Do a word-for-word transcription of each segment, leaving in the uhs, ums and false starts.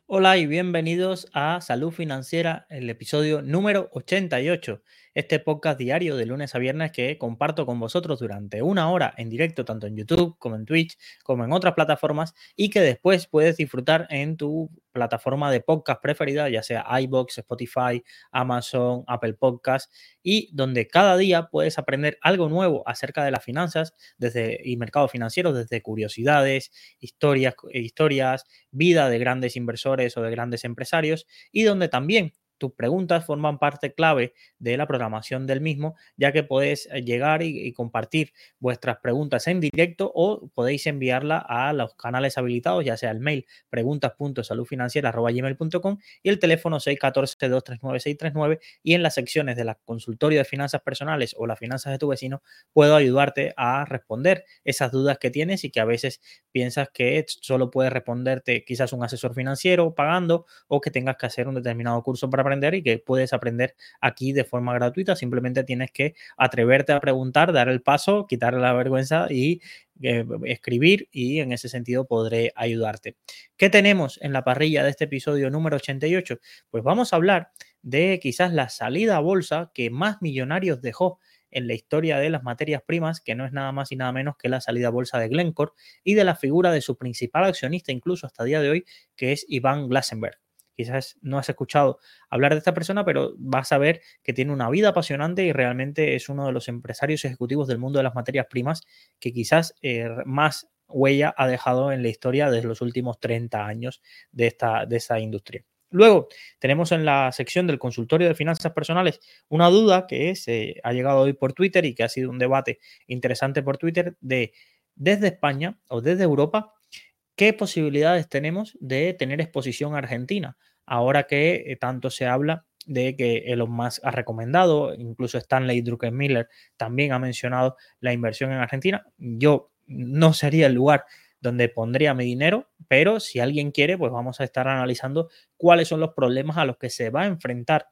Hola y bienvenidos a Salud Financiera, el episodio número ochenta y ocho. Este podcast diario de lunes a viernes que comparto con vosotros durante una hora en directo, tanto en YouTube como en Twitch, como en otras plataformas, y que después puedes disfrutar en tu plataforma de podcast preferida, ya sea iVoox, Spotify, Amazon, Apple Podcast, y donde cada día puedes aprender algo nuevo acerca de las finanzas desde, y mercados financieros, desde curiosidades, historias, historias vida de grandes inversores o de grandes empresarios, y donde también tus preguntas forman parte clave de la programación del mismo, ya que podéis llegar y, y compartir vuestras preguntas en directo o podéis enviarla a los canales habilitados, ya sea el mail preguntas punto salud financiera arroba gmail punto com y el teléfono seis uno cuatro, dos tres nueve, seis tres nueve, y en las secciones de la consultorio de finanzas personales o las finanzas de tu vecino puedo ayudarte a responder esas dudas que tienes y que a veces piensas que solo puede responderte quizás un asesor financiero pagando, o que tengas que hacer un determinado curso para aprender y que puedes aprender aquí de forma gratuita. Simplemente tienes que atreverte a preguntar, dar el paso, quitar la vergüenza y eh, escribir, y en ese sentido podré ayudarte. ¿Qué tenemos en la parrilla de este episodio número ochenta y ocho? Pues vamos a hablar de quizás la salida a bolsa que más millonarios dejó en la historia de las materias primas, que no es nada más y nada menos que la salida a bolsa de Glencore, y de la figura de su principal accionista, incluso hasta el día de hoy, que es Ivan Glasenberg. Quizás no has escuchado hablar de esta persona, pero vas a ver que tiene una vida apasionante y realmente es uno de los empresarios ejecutivos del mundo de las materias primas que quizás eh, más huella ha dejado en la historia de los últimos treinta años de esta, de esta industria. Luego tenemos en la sección del consultorio de finanzas personales una duda que se eh, ha llegado hoy por Twitter y que ha sido un debate interesante por Twitter de desde España o desde Europa, ¿qué posibilidades tenemos de tener exposición a Argentina? Ahora que eh, tanto se habla de que Elon Musk ha recomendado, incluso Stanley Druckenmiller también ha mencionado la inversión en Argentina. Yo no sería el lugar donde pondría mi dinero, pero si alguien quiere, pues vamos a estar analizando cuáles son los problemas a los que se va a enfrentar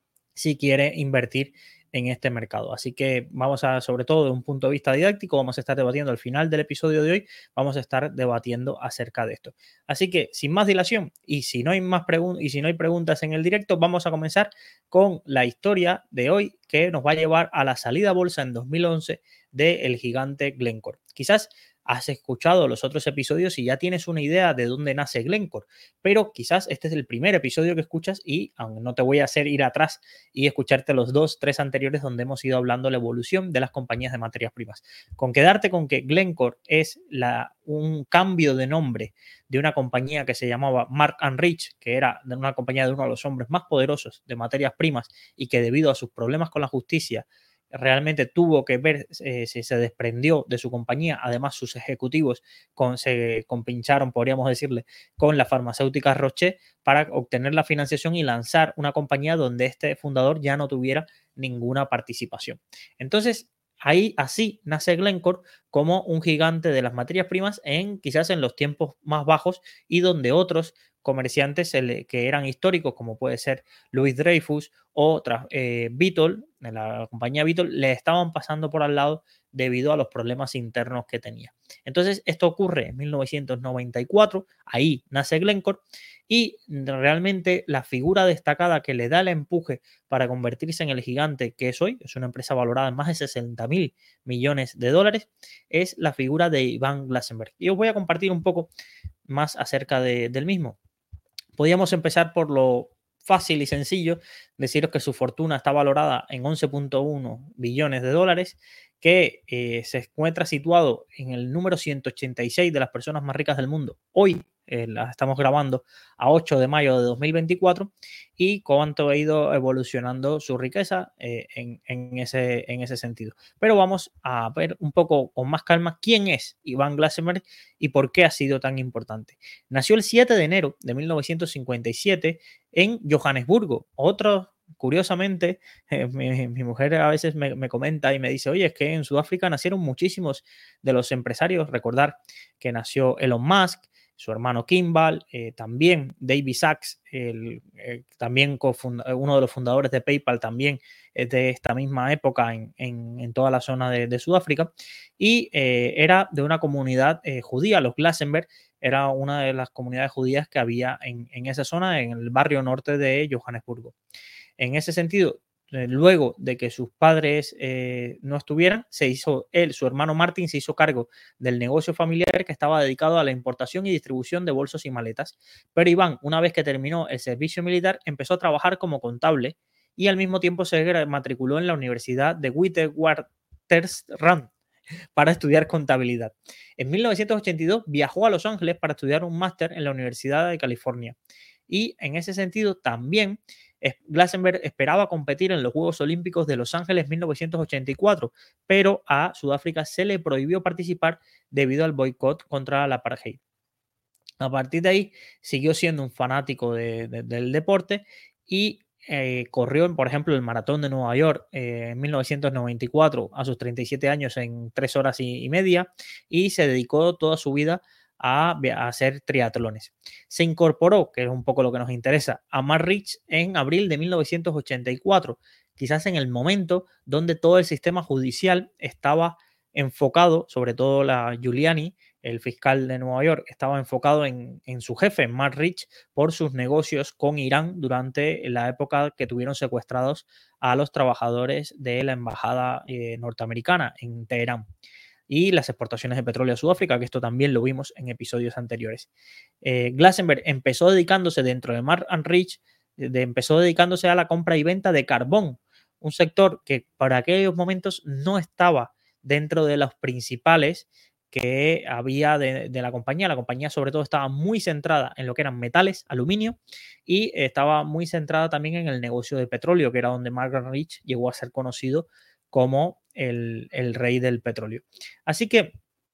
si quiere invertir en este mercado. Así que vamos a, sobre todo de un punto de vista didáctico, vamos a estar debatiendo al final del episodio de hoy, vamos a estar debatiendo acerca de esto. Así que sin más dilación, y si no hay más preguntas y si no hay preguntas en el directo, vamos a comenzar con la historia de hoy que nos va a llevar a la salida a bolsa en dos mil once del gigante Glencore. Quizás has escuchado los otros episodios y ya tienes una idea de dónde nace Glencore, pero quizás este es el primer episodio que escuchas y aún no te voy a hacer ir atrás y escucharte los dos, tres anteriores donde hemos ido hablando de la evolución de las compañías de materias primas. Con quedarte con que Glencore es la, un cambio de nombre de una compañía que se llamaba Mark and Rich, que era de una compañía de uno de los hombres más poderosos de materias primas y que debido a sus problemas con la justicia realmente tuvo que ver eh, si se desprendió de su compañía. Además, sus ejecutivos con, se compincharon, podríamos decirle, con la farmacéutica Roche para obtener la financiación y lanzar una compañía donde este fundador ya no tuviera ninguna participación. Entonces, ahí así nace Glencore como un gigante de las materias primas en quizás en los tiempos más bajos, y donde otros comerciantes que eran históricos, como puede ser Louis Dreyfus o eh, Vitol, la compañía Vitol, le estaban pasando por al lado debido a los problemas internos que tenía. Entonces, esto ocurre en mil novecientos noventa y cuatro, ahí nace Glencore, y realmente la figura destacada que le da el empuje para convertirse en el gigante que es hoy, es una empresa valorada en más de sesenta mil millones de dólares, es la figura de Ivan Glasenberg. Y os voy a compartir un poco más acerca de, del mismo. Podríamos empezar por lo fácil y sencillo, deciros que su fortuna está valorada en once punto uno billones de dólares, que eh, se encuentra situado en el número ciento ochenta y seis de las personas más ricas del mundo. Hoy eh, la estamos grabando a ocho de mayo de dos mil veinticuatro, y cuánto ha ido evolucionando su riqueza eh, en, en, ese, en ese sentido. Pero vamos a ver un poco con más calma quién es Ivan Glasenberg y por qué ha sido tan importante. Nació el siete de enero de mil novecientos cincuenta y siete en Johannesburgo. Otro, curiosamente, eh, mi, mi, mujer a veces me, me comenta y me dice, oye, es que en Sudáfrica nacieron muchísimos de los empresarios. Recordar que nació Elon Musk, su hermano Kimball, eh, también David Sachs, el, eh, también uno de los fundadores de PayPal, también es de esta misma época en, en, en toda la zona de, de Sudáfrica, y eh, era de una comunidad eh, judía, los Glasenberg. era una de las comunidades judías que había en, en esa zona, en el barrio norte de Johannesburgo. En ese sentido, luego de que sus padres eh, no estuvieran, se hizo él, su hermano Martin, se hizo cargo del negocio familiar que estaba dedicado a la importación y distribución de bolsos y maletas. Pero Iván, una vez que terminó el servicio militar, empezó a trabajar como contable y al mismo tiempo se matriculó en la Universidad de Witwatersrand para estudiar contabilidad. En mil novecientos ochenta y dos viajó a Los Ángeles para estudiar un máster en la Universidad de California. Y en ese sentido también Glassenberg esperaba competir en los Juegos Olímpicos de Los Ángeles mil novecientos ochenta y cuatro, pero a Sudáfrica se le prohibió participar debido al boicot contra la apartheid. A partir de ahí siguió siendo un fanático de, de, del deporte y eh, corrió, por ejemplo, el maratón de Nueva York eh, en mil novecientos noventa y cuatro a sus treinta y siete años en tres horas y, y media y se dedicó toda su vida a, a hacer triatlones. Se incorporó, que es un poco lo que nos interesa, a Marrich en abril de mil novecientos ochenta y cuatro, quizás en el momento donde todo el sistema judicial estaba enfocado, sobre todo la Giuliani, el fiscal de Nueva York, estaba enfocado en, en su jefe, Matt Rich, por sus negocios con Irán durante la época que tuvieron secuestrados a los trabajadores de la embajada eh, norteamericana en Teherán y las exportaciones de petróleo a Sudáfrica, que esto también lo vimos en episodios anteriores. Eh, Glassenberg empezó dedicándose dentro de Matt Rich, de, empezó dedicándose a la compra y venta de carbón, un sector que para aquellos momentos no estaba dentro de los principales que había de, de la compañía. La compañía sobre todo estaba muy centrada en lo que eran metales, aluminio, y estaba muy centrada también en el negocio de petróleo, que era donde Margaret Rich llegó a ser conocido como el, el rey del petróleo. Así que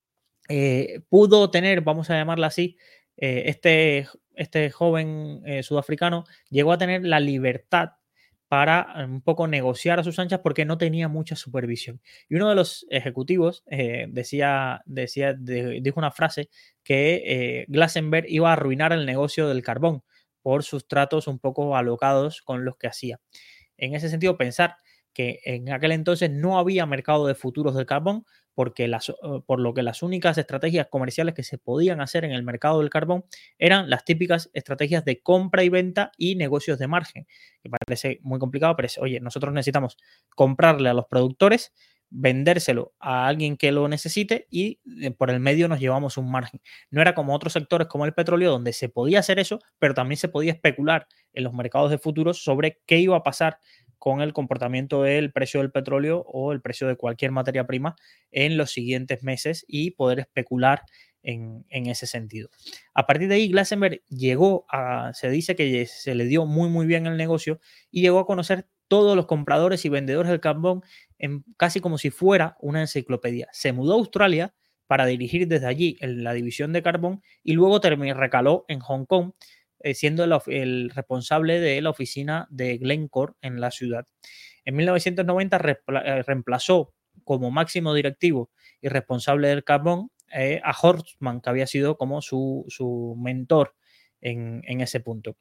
eh, pudo tener, vamos a llamarla así, eh, este, este joven eh, sudafricano llegó a tener la libertad para un poco negociar a sus anchas porque no tenía mucha supervisión. Y uno de los ejecutivos eh, decía, decía de, dijo una frase que eh, Glassenberg iba a arruinar el negocio del carbón por sus tratos un poco alocados con los que hacía. En ese sentido, pensar que en aquel entonces no había mercado de futuros del carbón, porque las, por lo que las únicas estrategias comerciales que se podían hacer en el mercado del carbón eran las típicas estrategias de compra y venta y negocios de margen, que parece muy complicado, pero es, oye, nosotros necesitamos comprarle a los productores, vendérselo a alguien que lo necesite y por el medio nos llevamos un margen. No era como otros sectores como el petróleo donde se podía hacer eso, pero también se podía especular en los mercados de futuros sobre qué iba a pasar con el comportamiento del precio del petróleo o el precio de cualquier materia prima en los siguientes meses y poder especular en, en ese sentido. A partir de ahí, Glassenberg llegó a, se dice que se le dio muy muy bien el negocio y llegó a conocer todos los compradores y vendedores del carbón en, casi como si fuera una enciclopedia. Se mudó a Australia para dirigir desde allí en la división de carbón y luego terminó, recaló en Hong Kong, eh, siendo el, el responsable de la oficina de Glencore en la ciudad. En mil novecientos noventa repla- reemplazó como máximo directivo y responsable del carbón eh, a Horstman, que había sido como su, su mentor en, en, ese punto.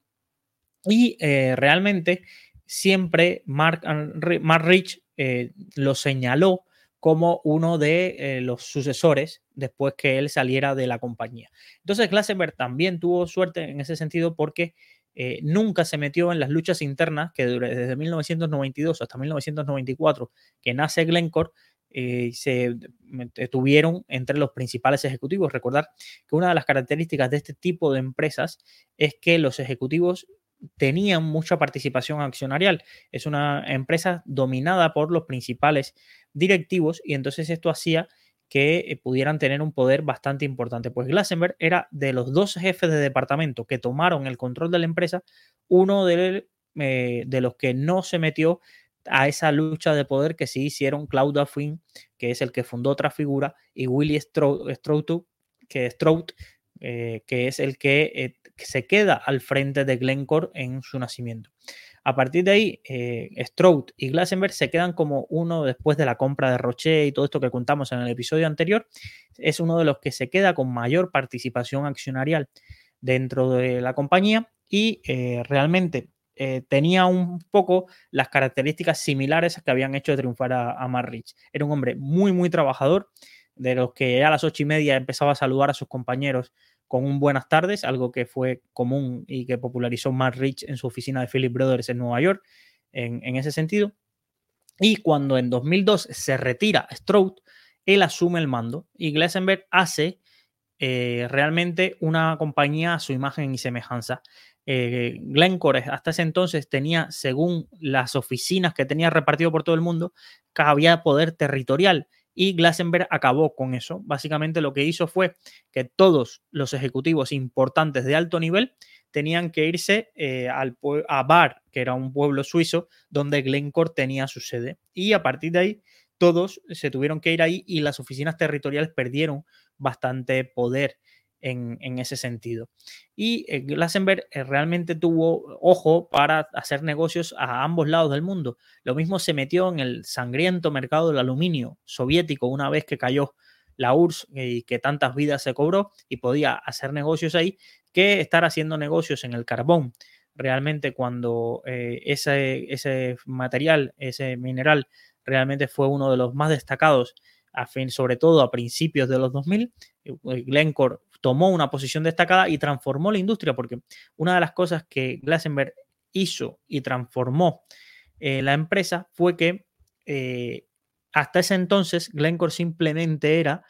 Y eh, realmente siempre Mark, Mark Rich eh, lo señaló como uno de eh, los sucesores después que él saliera de la compañía. Entonces Glassenberg también tuvo suerte en ese sentido porque eh, nunca se metió en las luchas internas que desde mil novecientos noventa y dos hasta mil novecientos noventa y cuatro, que nace Glencore, eh, se tuvieron entre los principales ejecutivos. Recordar que una de las características de este tipo de empresas es que los ejecutivos tenían mucha participación accionarial. Es una empresa dominada por los principales directivos y entonces esto hacía que pudieran tener un poder bastante importante. Pues Glassenberg era de los dos jefes de departamento que tomaron el control de la empresa, uno de, eh, de los que no se metió a esa lucha de poder que sí hicieron Claude Duffin, que es el que fundó Trafigura, y Willy Strout, que, Strout, eh, que es el que, eh, que se queda al frente de Glencore en su nacimiento. A partir de ahí, eh, Strout y Glassenberg se quedan como uno después de la compra de Roche y todo esto que contamos en el episodio anterior. Es uno de los que se queda con mayor participación accionarial dentro de la compañía y eh, realmente eh, tenía un poco las características similares que habían hecho de triunfar a, a Matt Rich. Era un hombre muy, muy trabajador, de los que a las ocho y media empezaba a saludar a sus compañeros con un buenas tardes, algo que fue común y que popularizó Matt Rich en su oficina de Philip Brothers en Nueva York, en, en ese sentido. Y cuando en dos mil dos se retira Stroud, él asume el mando y Glasenberg hace eh, realmente una compañía a su imagen y semejanza. Eh, Glencore hasta ese entonces tenía, según las oficinas que tenía repartido por todo el mundo, había poder territorial y Glasenberg acabó con eso. Básicamente lo que hizo fue que todos los ejecutivos importantes de alto nivel tenían que irse eh, al, a Bar, que era un pueblo suizo donde Glencore tenía su sede. Y a partir de ahí todos se tuvieron que ir ahí y las oficinas territoriales perdieron bastante poder en, en ese sentido. Y eh, Glasenberg eh, realmente tuvo ojo para hacer negocios a ambos lados del mundo. Lo mismo se metió en el sangriento mercado del aluminio soviético una vez que cayó la U R S S y que tantas vidas se cobró y podía hacer negocios ahí, que estar haciendo negocios en el carbón. Realmente cuando eh, ese, ese material, ese mineral, realmente fue uno de los más destacados, a fin, sobre todo a principios de los dos mil, Glencore tomó una posición destacada y transformó la industria, porque una de las cosas que Glasenberg hizo y transformó eh, la empresa fue que eh, hasta ese entonces Glencore simplemente era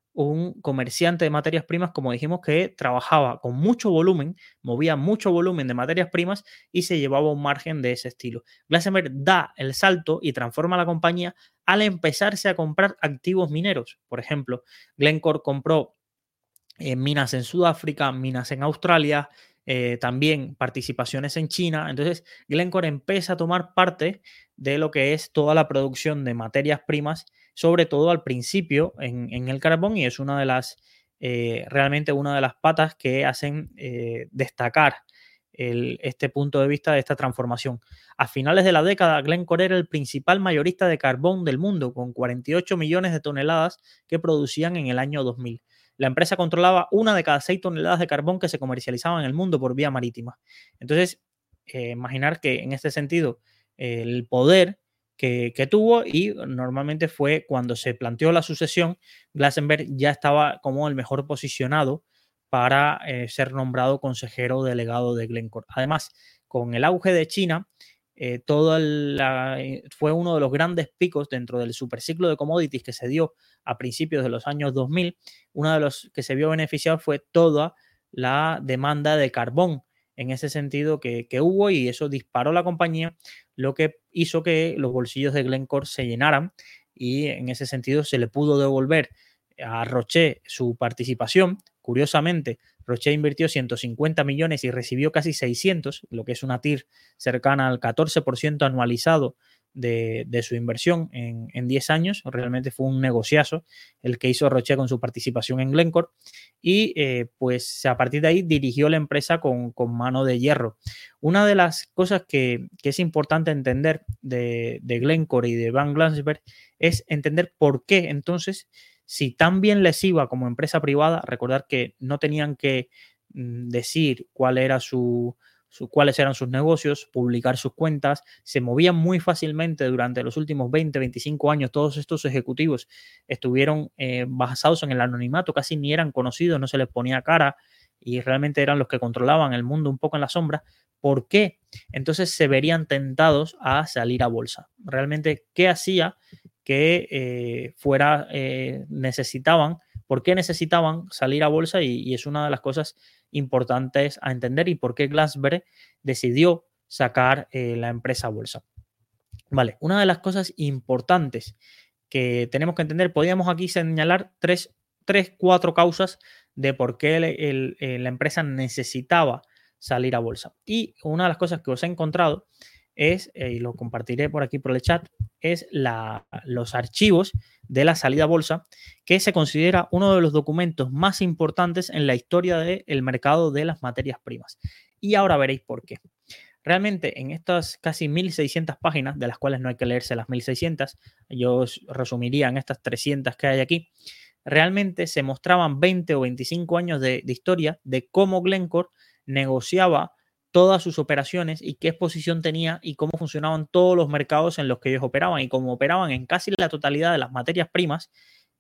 un comerciante de materias primas, como dijimos, que trabajaba con mucho volumen, movía mucho volumen de materias primas y se llevaba un margen de ese estilo. Glasenberg da el salto y transforma la compañía al empezarse a comprar activos mineros. Por ejemplo, Glencore compró eh, minas en Sudáfrica, minas en Australia, eh, también participaciones en China. Entonces, Glencore empieza a tomar parte de lo que es toda la producción de materias primas, sobre todo al principio en, en el carbón, y es una de las, eh, realmente una de las patas que hacen eh, destacar el, este punto de vista de esta transformación. A finales de la década, Glencore era el principal mayorista de carbón del mundo, con cuarenta y ocho millones de toneladas que producían en el año dos mil. La empresa controlaba una de cada seis toneladas de carbón que se comercializaban en el mundo por vía marítima. Entonces, eh, imaginar que en este sentido eh, el poder que, que tuvo, y normalmente fue cuando se planteó la sucesión, Glasenberg ya estaba como el mejor posicionado para eh, ser nombrado consejero delegado de Glencore. Además, con el auge de China, eh, todo la, fue uno de los grandes picos dentro del superciclo de commodities que se dio a principios de los años dos mil. Uno de los que se vio beneficiado fue toda la demanda de carbón en ese sentido que, que hubo, y eso disparó la compañía, lo que hizo que los bolsillos de Glencore se llenaran, y en ese sentido se le pudo devolver a Roche su participación. Curiosamente, Roche invirtió ciento cincuenta millones y recibió casi seiscientos, lo que es una T I R cercana al catorce por ciento anualizado de, de su inversión en, en diez años. Realmente fue un negociazo el que hizo Roche con su participación en Glencore, y eh, pues a partir de ahí dirigió la empresa con, con mano de hierro. Una de las cosas que, que es importante entender de, de Glencore y de Van Glasenberg es entender por qué entonces, si tan bien les iba como empresa privada, recordar que no tenían que mm, decir cuál era su, su, cuáles eran sus negocios, publicar sus cuentas, se movían muy fácilmente durante los últimos veinte, veinticinco años. Todos estos ejecutivos estuvieron eh, basados en el anonimato, casi ni eran conocidos, no se les ponía cara, y realmente eran los que controlaban el mundo un poco en la sombra. ¿Por qué? Entonces se verían tentados a salir a bolsa. Realmente, ¿qué hacía que eh, fuera, eh, necesitaban, por qué necesitaban salir a bolsa? Y, y es una de las cosas importantes a entender, y por qué Glasenberg decidió sacar eh, la empresa a bolsa. Vale, una de las cosas importantes que tenemos que entender, podríamos aquí señalar tres, tres cuatro causas de por qué el, el, el, la empresa necesitaba salir a bolsa. Y una de las cosas que os he encontrado es, eh, y lo compartiré por aquí por el chat, es la, los archivos de la salida a bolsa, que se considera uno de los documentos más importantes en la historia del mercado de las materias primas. Y ahora veréis por qué. Realmente en estas casi mil seiscientas páginas, de las cuales no hay que leerse las mil seiscientas, yo os resumiría en estas trescientas que hay aquí, realmente se mostraban veinte o veinticinco años de, de historia de cómo Glencore negociaba todas sus operaciones y qué exposición tenía y cómo funcionaban todos los mercados en los que ellos operaban, y cómo operaban en casi la totalidad de las materias primas,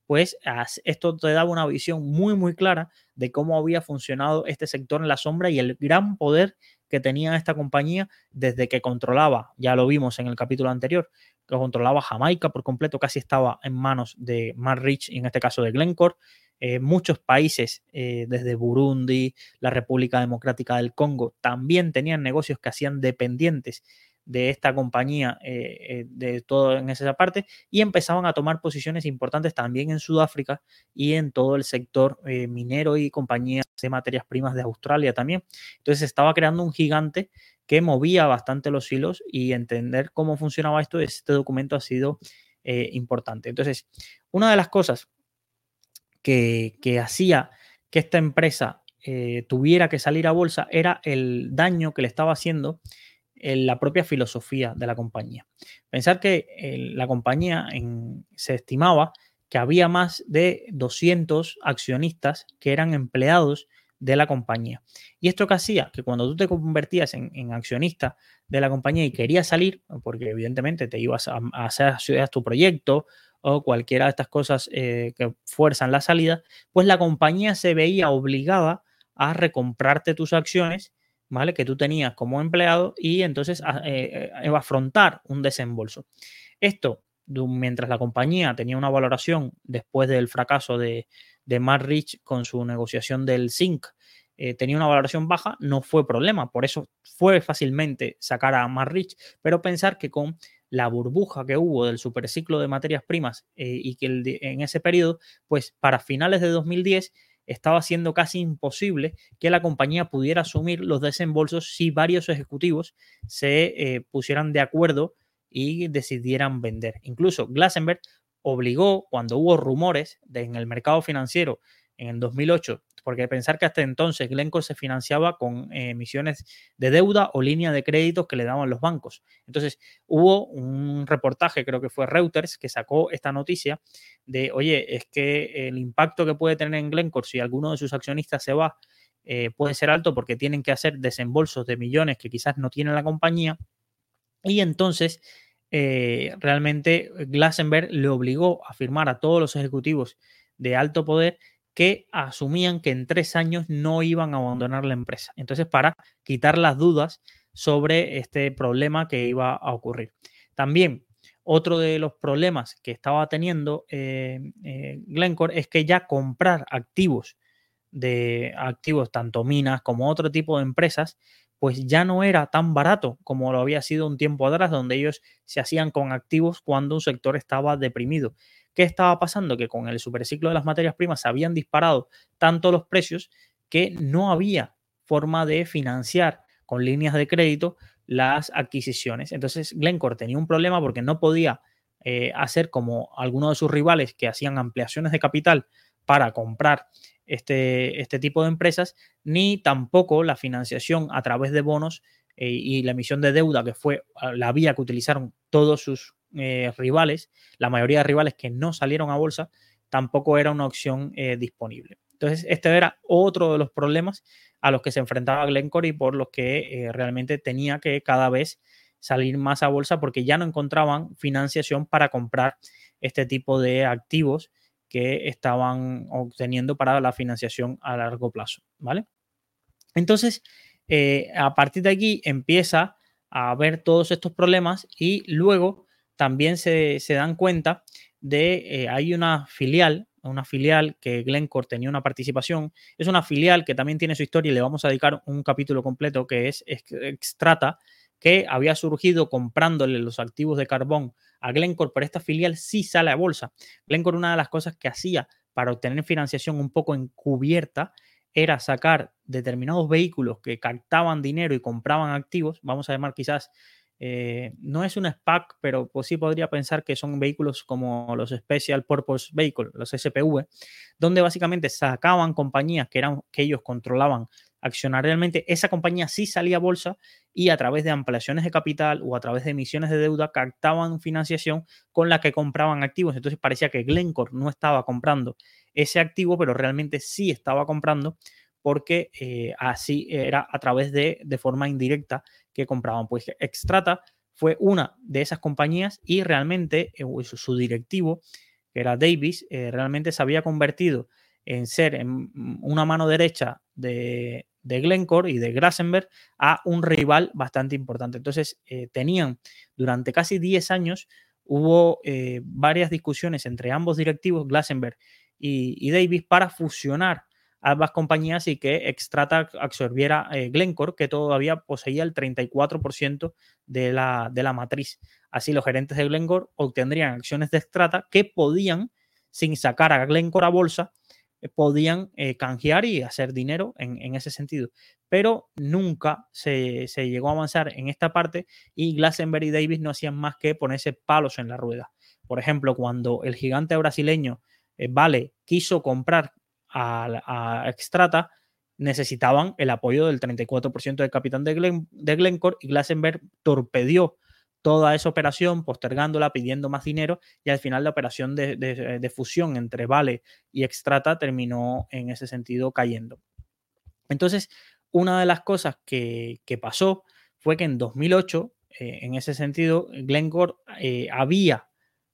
pues esto te daba una visión muy, muy clara de cómo había funcionado este sector en la sombra y el gran poder que tenía esta compañía desde que controlaba, ya lo vimos en el capítulo anterior, que controlaba Jamaica por completo, casi estaba en manos de Matt Rich y en este caso de Glencore. Eh, muchos países, eh, desde Burundi, la República Democrática del Congo, también tenían negocios que hacían dependientes de esta compañía, eh, de todo en esa parte, y empezaban a tomar posiciones importantes también en Sudáfrica y en todo el sector eh, minero y compañías de materias primas de Australia también. Entonces se estaba creando un gigante que movía bastante los hilos, y entender cómo funcionaba esto, este documento ha sido eh, importante. Entonces, una de las cosas que, que hacía que esta empresa eh, tuviera que salir a bolsa era el daño que le estaba haciendo en la propia filosofía de la compañía. Pensar que eh, la compañía en, se estimaba que había más de doscientos accionistas que eran empleados de la compañía. Y esto que hacía que cuando tú te convertías en, en accionista de la compañía y querías salir, porque evidentemente te ibas a, a hacer tu proyecto o cualquiera de estas cosas eh, que fuerzan la salida, pues la compañía se veía obligada a recomprarte tus acciones, ¿vale? Que tú tenías como empleado, y entonces eh, eh, afrontar un desembolso. Esto, mientras la compañía tenía una valoración después del fracaso de, de Matt Rich con su negociación del zinc, eh, tenía una valoración baja, no fue problema. Por eso fue fácilmente sacar a Matt Rich, pero pensar que con la burbuja que hubo del superciclo de materias primas eh, y que el de, en ese periodo, pues para finales de dos mil diez estaba siendo casi imposible que la compañía pudiera asumir los desembolsos si varios ejecutivos se eh, pusieran de acuerdo y decidieran vender. Incluso Glasenberg obligó, cuando hubo rumores de, en el mercado financiero en el dos mil ocho, porque pensar que hasta entonces Glencore se financiaba con eh, emisiones de deuda o línea de créditos que le daban los bancos. Entonces hubo un reportaje, creo que fue Reuters, que sacó esta noticia de, oye, es que el impacto que puede tener en Glencore si alguno de sus accionistas se va eh, puede ser alto, porque tienen que hacer desembolsos de millones que quizás no tiene la compañía. Y entonces eh, realmente Glasenberg le obligó a firmar a todos los ejecutivos de alto poder que asumían que en tres años no iban a abandonar la empresa. Entonces, para quitar las dudas sobre este problema que iba a ocurrir. También, otro de los problemas que estaba teniendo eh, eh, Glencore es que ya comprar activos de activos, tanto minas como otro tipo de empresas, pues ya no era tan barato como lo había sido un tiempo atrás, donde ellos se hacían con activos cuando un sector estaba deprimido. ¿Qué estaba pasando? Que con el superciclo de las materias primas se habían disparado tanto los precios que no había forma de financiar con líneas de crédito las adquisiciones. Entonces Glencore tenía un problema porque no podía eh, hacer como algunos de sus rivales, que hacían ampliaciones de capital para comprar este, este tipo de empresas, ni tampoco la financiación a través de bonos eh, y la emisión de deuda, que fue la vía que utilizaron todos sus eh, rivales, la mayoría de rivales que no salieron a bolsa, tampoco era una opción eh, disponible. Entonces, este era otro de los problemas a los que se enfrentaba Glencore y por los que eh, realmente tenía que cada vez salir más a bolsa, porque ya no encontraban financiación para comprar este tipo de activos que estaban obteniendo para la financiación a largo plazo, ¿vale? Entonces, eh, a partir de aquí empieza a ver todos estos problemas, y luego también se, se dan cuenta de, eh, hay una filial, una filial que Glencore tenía una participación, es una filial que también tiene su historia y le vamos a dedicar un capítulo completo, que es Xstrata, que había surgido comprándole los activos de carbón a Glencore, pero esta filial sí sale a bolsa. Glencore, una de las cosas que hacía para obtener financiación un poco encubierta, era sacar determinados vehículos que captaban dinero y compraban activos, vamos a llamar quizás, eh, no es un SPAC, pero pues sí podría pensar que son vehículos como los Special Purpose Vehicles, los S P V, donde básicamente sacaban compañías que, eran, que ellos controlaban accionarialmente, esa compañía sí salía a bolsa, y a través de ampliaciones de capital o a través de emisiones de deuda captaban financiación con la que compraban activos. Entonces parecía que Glencore no estaba comprando ese activo, pero realmente sí estaba comprando, porque eh, así era a través de, de forma indirecta que compraban. Pues Xstrata fue una de esas compañías, y realmente eh, su, su directivo, que era Davis, eh, realmente se había convertido en ser en una mano derecha de, de Glencore y de Glasenberg a un rival bastante importante. Entonces, eh, tenían durante casi diez años, hubo eh, varias discusiones entre ambos directivos, Glasenberg y, y Davis, para fusionar ambas compañías y que Xstrata absorbiera eh, Glencore, que todavía poseía el treinta y cuatro por ciento de la, de la matriz. Así, los gerentes de Glencore obtendrían acciones de Xstrata que podían, sin sacar a Glencore a bolsa, eh, podían eh, canjear y hacer dinero en, en, ese sentido. Pero nunca se, se llegó a avanzar en esta parte y Glasenberg y Davis no hacían más que ponerse palos en la rueda. Por ejemplo, cuando el gigante brasileño eh, Vale quiso comprar a, a Xstrata, necesitaban el apoyo del treinta y cuatro por ciento del capital de, Glen, de Glencore y Glasenberg torpedió toda esa operación, postergándola, pidiendo más dinero y al final la operación de, de, de fusión entre Vale y Xstrata terminó en ese sentido cayendo. Entonces, una de las cosas que, que pasó fue que en dos mil ocho, eh, en ese sentido, Glencore eh, había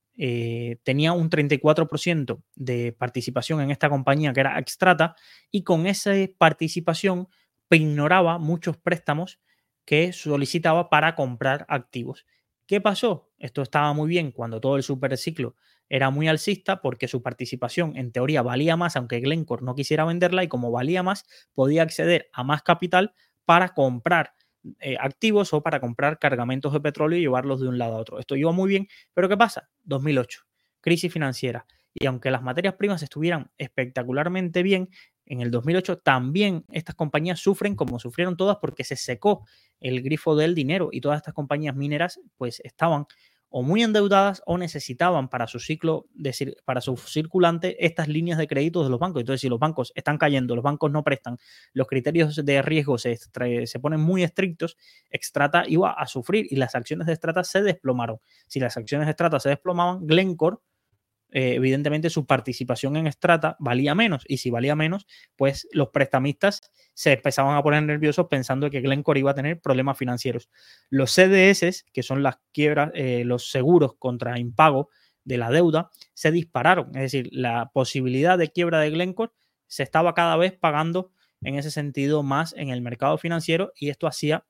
Eh, tenía un treinta y cuatro por ciento de participación en esta compañía que era Xstrata y con esa participación ignoraba muchos préstamos que solicitaba para comprar activos. ¿Qué pasó? Esto estaba muy bien cuando todo el superciclo era muy alcista porque su participación en teoría valía más aunque Glencore no quisiera venderla y como valía más podía acceder a más capital para comprar Eh, activos o para comprar cargamentos de petróleo y llevarlos de un lado a otro. Esto iba muy bien, pero ¿qué pasa? dos mil ocho, crisis financiera. Y aunque las materias primas estuvieran espectacularmente bien, en el dos mil ocho también estas compañías sufren como sufrieron todas porque se secó el grifo del dinero y todas estas compañías mineras pues estaban o muy endeudadas o necesitaban para su ciclo, de, para su circulante, estas líneas de crédito de los bancos. Entonces, si los bancos están cayendo, los bancos no prestan, los criterios de riesgo se, se ponen muy estrictos, Xstrata iba a sufrir y las acciones de Xstrata se desplomaron. Si las acciones de Xstrata se desplomaban, Glencore, eh, evidentemente su participación en Xstrata valía menos y si valía menos, pues los prestamistas se empezaban a poner nerviosos pensando que Glencore iba a tener problemas financieros. Los C D S, que son las quiebras, eh, los seguros contra impago de la deuda, se dispararon. Es decir, la posibilidad de quiebra de Glencore se estaba cada vez pagando en ese sentido más en el mercado financiero y esto hacía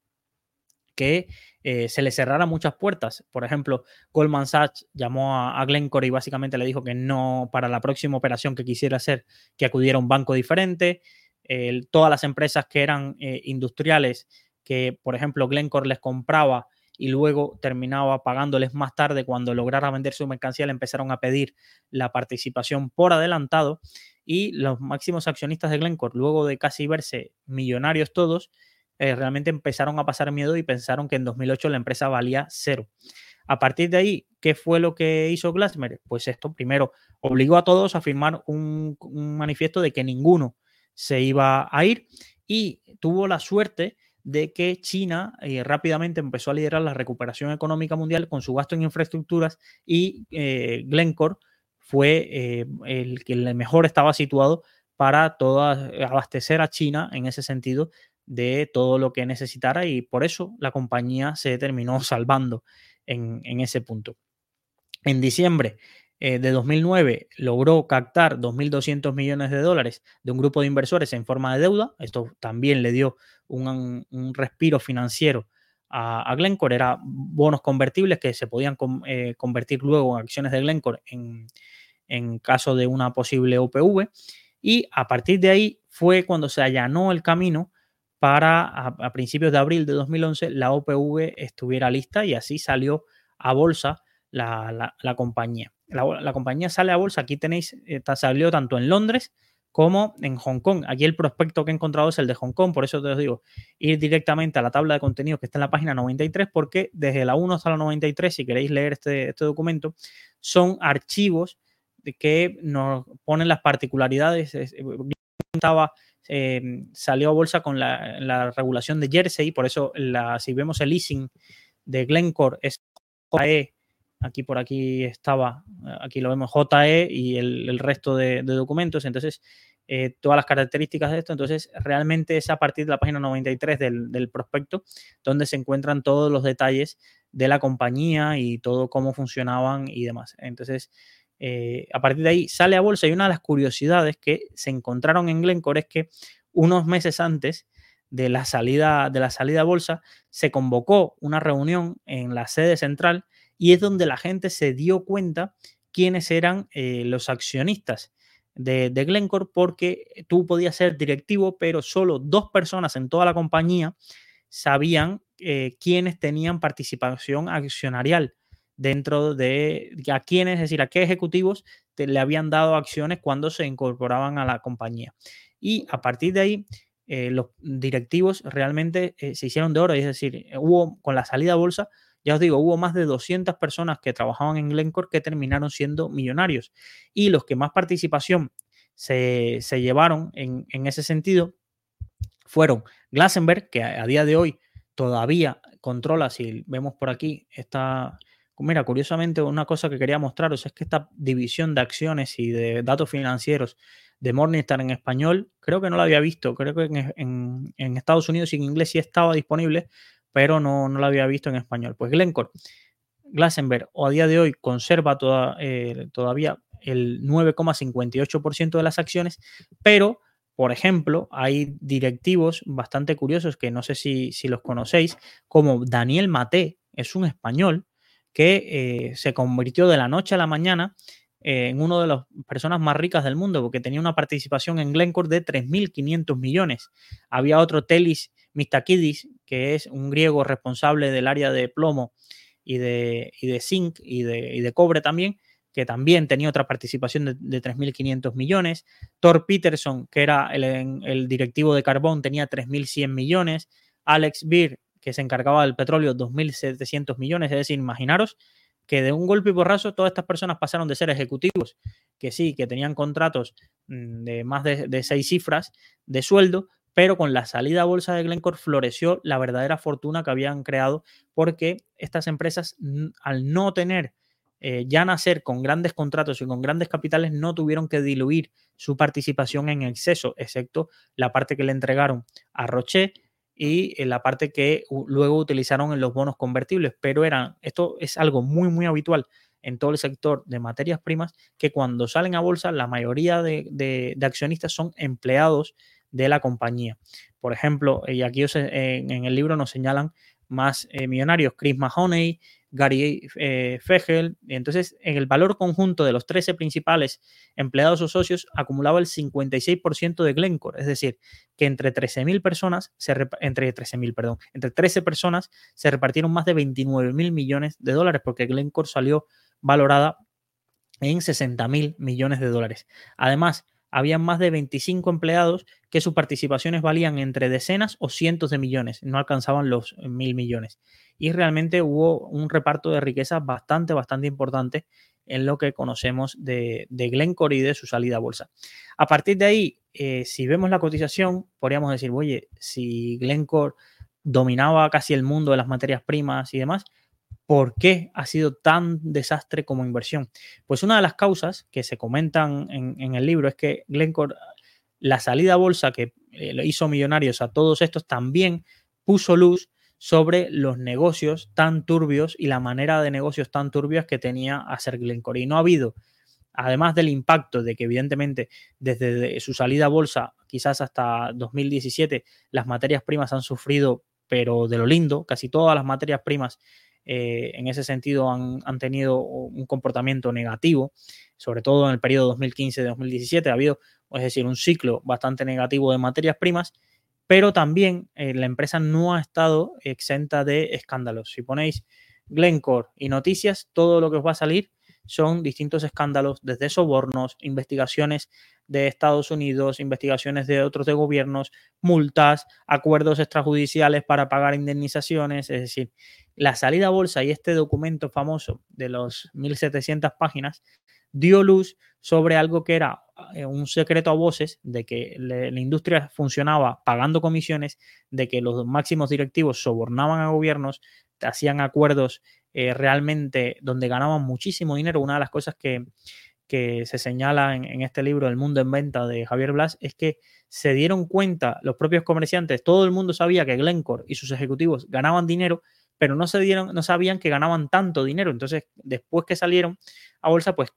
que eh, se le cerraran muchas puertas. Por ejemplo, Goldman Sachs llamó a, a Glencore y básicamente le dijo que no, para la próxima operación que quisiera hacer, que acudiera a un banco diferente. Eh, todas las empresas que eran eh, industriales, que por ejemplo Glencore les compraba y luego terminaba pagándoles más tarde cuando lograra vender su mercancía, le empezaron a pedir la participación por adelantado y los máximos accionistas de Glencore, luego de casi verse millonarios todos, Eh, realmente empezaron a pasar miedo y pensaron que en dos mil ocho la empresa valía cero. A partir de ahí, ¿qué fue lo que hizo Glasenberg? Pues esto, primero, obligó a todos a firmar un, un manifiesto de que ninguno se iba a ir y tuvo la suerte de que China eh, rápidamente empezó a liderar la recuperación económica mundial con su gasto en infraestructuras y eh, Glencore fue eh, el que mejor estaba situado para toda, abastecer a China en ese sentido de todo lo que necesitara y por eso la compañía se terminó salvando en, en ese punto. En diciembre eh, de dos mil nueve logró captar dos mil doscientos millones de dólares de un grupo de inversores en forma de deuda. Esto también le dio un, un respiro financiero a, a Glencore. Eran bonos convertibles que se podían com, eh, convertir luego en acciones de Glencore en, en caso de una posible O P V. Y a partir de ahí fue cuando se allanó el camino para a, a principios de abril de dos mil once la O P V estuviera lista y así salió a bolsa la, la, la compañía. La, la, compañía sale a bolsa, aquí tenéis, eh, salió tanto en Londres como en Hong Kong. Aquí el prospecto que he encontrado es el de Hong Kong, por eso te os digo, ir directamente a la tabla de contenidos que está en la página noventa y tres, porque desde la uno hasta la noventa y tres, si queréis leer este, este documento, son archivos de que nos ponen las particularidades. Estaba Eh, salió a bolsa con la, la regulación de Jersey, por eso la, si vemos el leasing de Glencore es J E, aquí por aquí estaba, aquí lo vemos J E y el, el resto de, de documentos, entonces eh, todas las características de esto, entonces realmente es a partir de la página noventa y tres del, del prospecto donde se encuentran todos los detalles de la compañía y todo cómo funcionaban y demás. Entonces Eh, a partir de ahí sale a bolsa y una de las curiosidades que se encontraron en Glencore es que unos meses antes de la salida, de la salida a bolsa se convocó una reunión en la sede central y es donde la gente se dio cuenta quiénes eran eh, los accionistas de, de Glencore, porque tú podías ser directivo, pero solo dos personas en toda la compañía sabían eh, quiénes tenían participación accionarial dentro de a quiénes, es decir, a qué ejecutivos te, le habían dado acciones cuando se incorporaban a la compañía. Y a partir de ahí, eh, los directivos realmente eh, se hicieron de oro, es decir, hubo con la salida a bolsa, ya os digo, hubo más de doscientas personas que trabajaban en Glencore que terminaron siendo millonarios. Y los que más participación se, se llevaron en, en ese sentido fueron Glasenberg, que a, a día de hoy todavía controla, si vemos por aquí, esta... Mira, curiosamente, una cosa que quería mostraros es que esta división de acciones y de datos financieros de Morningstar en español, creo que no la había visto, creo que en, en, en Estados Unidos y en inglés sí estaba disponible, pero no, no la había visto en español. Pues Glencore, Glasenberg, o a día de hoy conserva toda, eh, todavía el nueve coma cincuenta y ocho por ciento de las acciones, pero, por ejemplo, hay directivos bastante curiosos que no sé si, si los conocéis, como Daniel Maté, es un español que eh, se convirtió de la noche a la mañana eh, en una de las personas más ricas del mundo, porque tenía una participación en Glencore de tres mil quinientos millones. Había otro, Telis Mistakidis, que es un griego responsable del área de plomo y de, y de zinc y de, y de cobre también, que también tenía otra participación de, de tres mil quinientos millones. Thor Peterson, que era el, el directivo de carbón, tenía tres mil cien millones. Alex Beer, que se encargaba del petróleo, dos mil setecientos millones. Es decir, imaginaros que de un golpe y porrazo todas estas personas pasaron de ser ejecutivos, que sí, que tenían contratos de más de, de seis cifras de sueldo, pero con la salida a bolsa de Glencore floreció la verdadera fortuna que habían creado, porque estas empresas, al no tener eh, ya nacer con grandes contratos y con grandes capitales, no tuvieron que diluir su participación en exceso, excepto la parte que le entregaron a Roche y la parte que luego utilizaron en los bonos convertibles. Pero eran, esto es algo muy, muy habitual en todo el sector de materias primas, que cuando salen a bolsa la mayoría de, de, de accionistas son empleados de la compañía. Por ejemplo, y aquí os, en, en el libro nos señalan más eh, millonarios, Chris Mahoney, Gary eh, Fegel. Entonces, en el valor conjunto de los trece principales empleados o socios acumulaba el cincuenta y seis por ciento de Glencore, es decir, que entre trece mil personas, se entre trece mil, perdón, entre trece personas se repartieron más de veintinueve mil millones de dólares, porque Glencore salió valorada en sesenta mil millones de dólares. Además, habían más de veinticinco empleados que sus participaciones valían entre decenas o cientos de millones, no alcanzaban los mil millones. Y realmente hubo un reparto de riqueza bastante, bastante importante en lo que conocemos de, de Glencore y de su salida a bolsa. A partir de ahí, eh, si vemos la cotización, podríamos decir, oye, si Glencore dominaba casi el mundo de las materias primas y demás, ¿por qué ha sido tan desastre como inversión? Pues una de las causas que se comentan en, en el libro es que Glencore, la salida a bolsa que eh, hizo millonarios a todos estos, también puso luz sobre los negocios tan turbios y la manera de negocios tan turbias que tenía hacer Glencore. Y no ha habido, además del impacto de que evidentemente desde su salida a bolsa quizás hasta dos mil diecisiete las materias primas han sufrido, pero de lo lindo, casi todas las materias primas Eh, en ese sentido han, han tenido un comportamiento negativo, sobre todo en el periodo dos mil quince dos mil diecisiete ha habido, es decir, un ciclo bastante negativo de materias primas, pero también eh, la empresa no ha estado exenta de escándalos. Si ponéis Glencore y noticias, todo lo que os va a salir son distintos escándalos, desde sobornos, investigaciones de Estados Unidos, investigaciones de otros de gobiernos, multas, acuerdos extrajudiciales para pagar indemnizaciones. Es decir, la salida a bolsa y este documento famoso de los mil setecientas páginas dio luz sobre algo que era un secreto a voces, de que le, la industria funcionaba pagando comisiones, de que los máximos directivos sobornaban a gobiernos, hacían acuerdos eh, realmente donde ganaban muchísimo dinero. Una de las cosas que, que se señala en, en este libro, El mundo en venta, de Javier Blas, es que se dieron cuenta los propios comerciantes, todo el mundo sabía que Glencore y sus ejecutivos ganaban dinero, pero no, se dieron, no sabían que ganaban tanto dinero. Entonces, después que salieron a bolsa, pues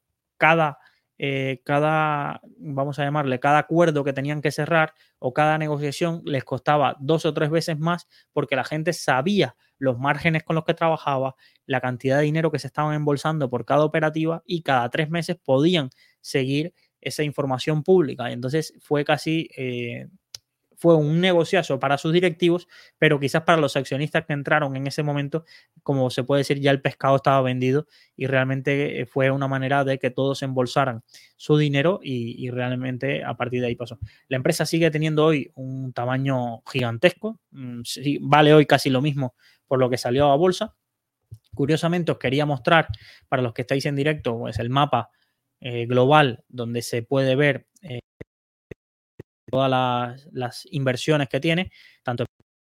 cada, eh, cada, vamos a llamarle, cada acuerdo que tenían que cerrar o cada negociación les costaba dos o tres veces más porque la gente sabía los márgenes con los que trabajaba, la cantidad de dinero que se estaban embolsando por cada operativa y cada tres meses podían seguir esa información pública. Entonces fue casi... Eh, fue un negociazo para sus directivos, pero quizás para los accionistas que entraron en ese momento, como se puede decir, ya el pescado estaba vendido y realmente fue una manera de que todos embolsaran su dinero y, y realmente a partir de ahí pasó. La empresa sigue teniendo hoy un tamaño gigantesco, vale hoy casi lo mismo por lo que salió a bolsa. Curiosamente os quería mostrar, para los que estáis en directo, pues el mapa eh, global donde se puede ver eh, todas las, las inversiones que tiene, tanto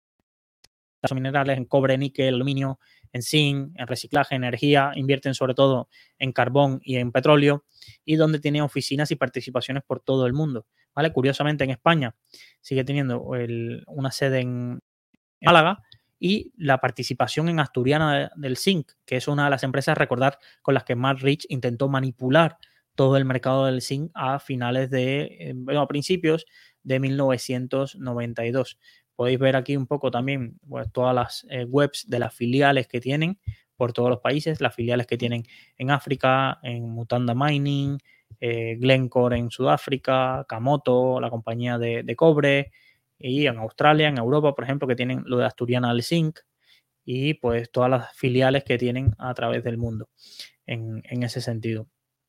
en minerales, en cobre, níquel, aluminio, en zinc, en reciclaje, energía, invierten sobre todo en carbón y en petróleo, y donde tiene oficinas y participaciones por todo el mundo. ¿Vale? Curiosamente, en España sigue teniendo el, una sede en Málaga y la participación en Asturiana del Zinc, que es una de las empresas, recordar, con las que Matt Rich intentó manipular todo el mercado del zinc a finales de, bueno, a principios de mil novecientos noventa y dos. Podéis ver aquí un poco también pues, todas las eh, webs de las filiales que tienen por todos los países, las filiales que tienen en África, en Mutanda Mining, eh, Glencore en Sudáfrica, Camoto, la compañía de, de cobre, y en Australia, en Europa, por ejemplo, que tienen lo de Asturiana del Zinc y pues todas las filiales que tienen a través del mundo en, en ese sentido.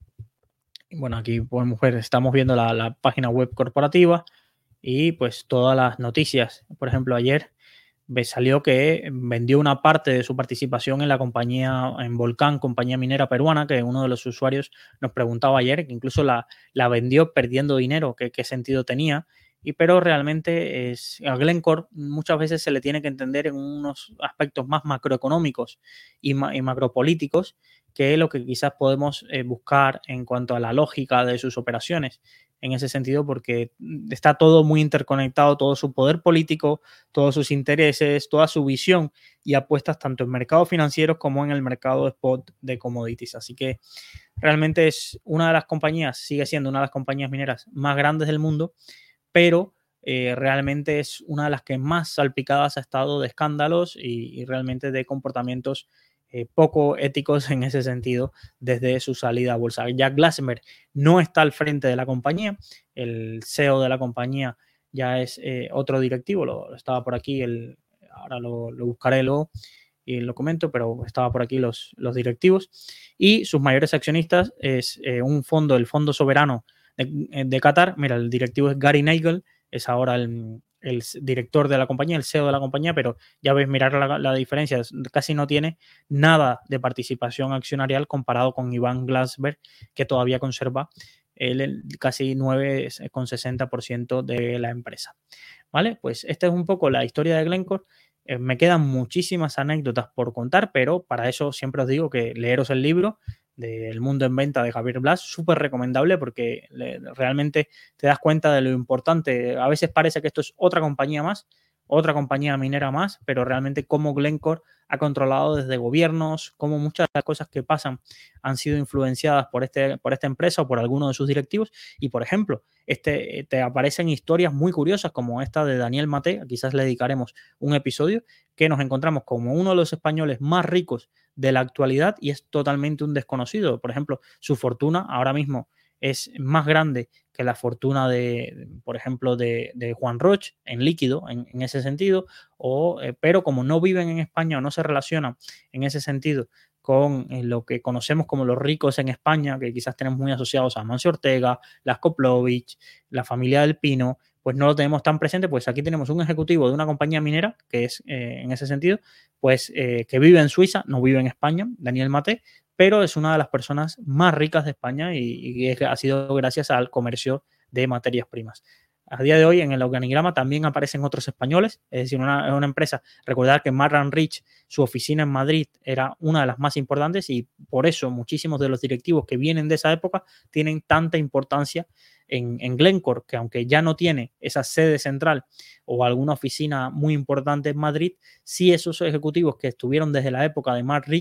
Bueno, aquí podemos ver, estamos viendo la, la página web corporativa y pues todas las noticias. Por ejemplo, ayer salió que vendió una parte de su participación en la compañía, en Volcán, compañía minera peruana, que uno de los usuarios nos preguntaba ayer, que incluso la, la vendió perdiendo dinero, que qué sentido tenía. Y pero realmente es, a Glencore muchas veces se le tiene que entender en unos aspectos más macroeconómicos y, ma, y macropolíticos que lo que quizás podemos eh, buscar en cuanto a la lógica de sus operaciones. En ese sentido, porque está todo muy interconectado, todo su poder político, todos sus intereses, toda su visión y apuestas tanto en mercados financieros como en el mercado spot de commodities. Así que realmente es una de las compañías, sigue siendo una de las compañías mineras más grandes del mundo, pero eh, realmente es una de las que más salpicadas ha estado de escándalos y, y realmente de comportamientos eh, poco éticos en ese sentido desde su salida a bolsa. Jack Glassberg no está al frente de la compañía, el C E O de la compañía ya es eh, otro directivo, lo, lo estaba por aquí, el, ahora lo, lo buscaré luego y lo comento, pero estaba por aquí los, los directivos y sus mayores accionistas es eh, un fondo, el Fondo Soberano de, de Qatar. Mira, el directivo es Gary Nagle, es ahora el, el director de la compañía, el C E O de la compañía, pero ya ves, mirar la, la diferencia, casi no tiene nada de participación accionarial comparado con Iván Glassberg, que todavía conserva el, el casi nueve coma sesenta por ciento de la empresa. ¿Vale? Pues esta es un poco la historia de Glencore. Eh, me quedan muchísimas anécdotas por contar, pero para eso siempre os digo que leeros el libro del Mundo en Venta de Javier Blas, súper recomendable porque le, realmente te das cuenta de lo importante. A veces parece que esto es otra compañía más, otra compañía minera más, pero realmente cómo Glencore ha controlado desde gobiernos, cómo muchas de las cosas que pasan han sido influenciadas por, este, por esta empresa o por alguno de sus directivos. Y, por ejemplo, este, te aparecen historias muy curiosas como esta de Daniel Maté, quizás le dedicaremos un episodio, que nos encontramos como uno de los españoles más ricos de la actualidad y es totalmente un desconocido. Por ejemplo, su fortuna ahora mismo es más grande que la fortuna de, por ejemplo, de, de Juan Roch en líquido, en, en ese sentido, o, eh, pero como no viven en España o no se relacionan en ese sentido con eh, lo que conocemos como los ricos en España, que quizás tenemos muy asociados a Amancio Ortega, Las Koplovich, la familia del Pino, pues no lo tenemos tan presente. Pues aquí tenemos un ejecutivo de una compañía minera, que es eh, en ese sentido, pues eh, que vive en Suiza, no vive en España, Daniel Maté, pero es una de las personas más ricas de España y, y ha sido gracias al comercio de materias primas. A día de hoy en el organigrama también aparecen otros españoles, es decir, una, una empresa, recordar que Marran Rich, su oficina en Madrid era una de las más importantes y por eso muchísimos de los directivos que vienen de esa época tienen tanta importancia en, en Glencore, que aunque ya no tiene esa sede central o alguna oficina muy importante en Madrid, sí esos ejecutivos que estuvieron desde la época de Mark Rich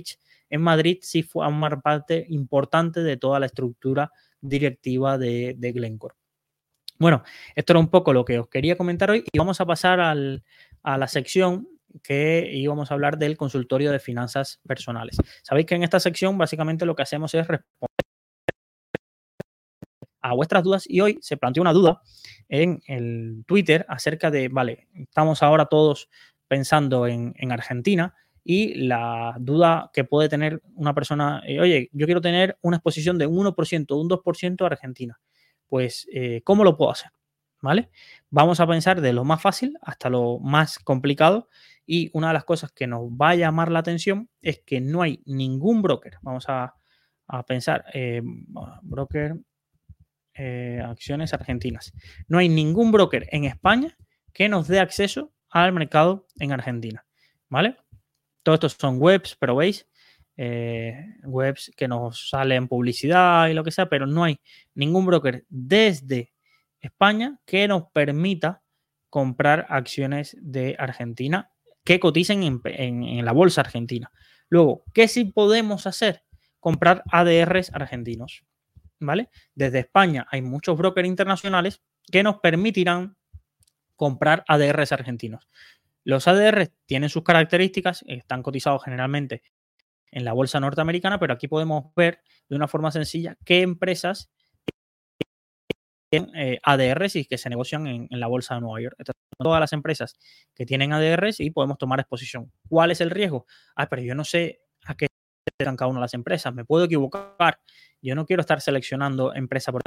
en Madrid sí forman parte importante de toda la estructura directiva de, de Glencore. Bueno, esto era un poco lo que os quería comentar hoy y vamos a pasar al, a la sección que íbamos a hablar del consultorio de finanzas personales. Sabéis que en esta sección básicamente lo que hacemos es responder a vuestras dudas y hoy se planteó una duda en el Twitter acerca de, vale, estamos ahora todos pensando en, en Argentina y la duda que puede tener una persona, eh, oye, yo quiero tener una exposición de un uno por ciento, un dos por ciento a Argentina. Pues, eh, ¿cómo lo puedo hacer? ¿Vale? Vamos a pensar de lo más fácil hasta lo más complicado y una de las cosas que nos va a llamar la atención es que no hay ningún broker. Vamos a, a pensar, eh, broker, eh, acciones argentinas. No hay ningún broker en España que nos dé acceso al mercado en Argentina. ¿Vale? Todos estos son webs, pero veis, eh, webs que nos salen publicidad y lo que sea, pero no hay ningún broker desde España que nos permita comprar acciones de Argentina que coticen en, en, en la bolsa argentina. Luego, ¿qué sí podemos hacer? Comprar A D Rs argentinos. ¿Vale? Desde España hay muchos brokers internacionales que nos permitirán comprar A D Rs argentinos. Los A D Rs tienen sus características, están cotizados generalmente en la bolsa norteamericana, pero aquí podemos ver de una forma sencilla qué empresas tienen eh, A D Rs y que se negocian en, en la bolsa de Nueva York. Estas son todas las empresas que tienen A D Rs y podemos tomar exposición. ¿Cuál es el riesgo? Ah, pero yo no sé a qué se dedican cada una de las empresas, me puedo equivocar. Yo no quiero estar seleccionando empresa por